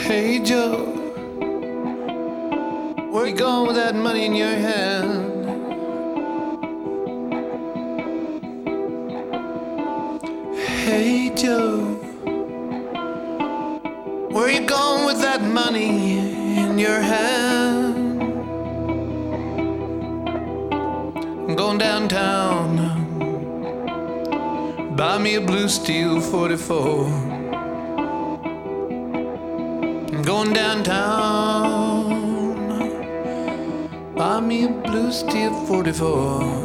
Hey Joe, where you going with that money in your hand? Hey Joe, where you going with that money in your hand? I'm going downtown, buy me a blue steel 44. I'm going downtown, buy me a blue steel 44.